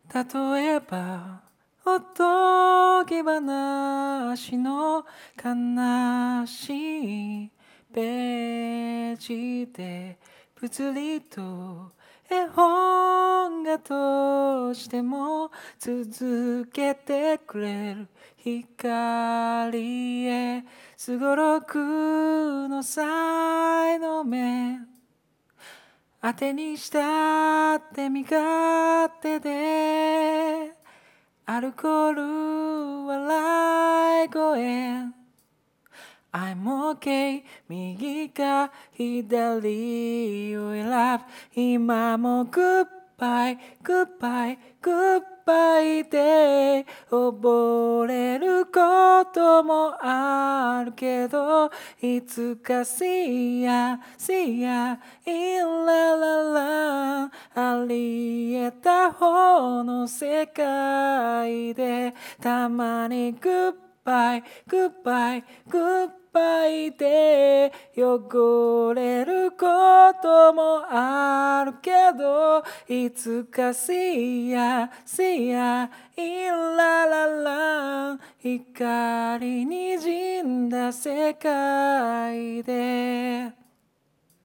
例えばおとぎ話の悲しいページでぷつりと絵本がとしても続けてくれる光へすごろくの才の目当てにしたって身勝手でアルコール笑い声I'm okay 右か左を選ぶ今も Goodbye Goodbye Goodbye で溺れることもあるけどいつか See ya See ya In la la la ありえた方の世界でたまに Goodbye Goodbye Goodbye で汚れることもあるけどいつか See ya See ya In la la la 光にじんだ世界で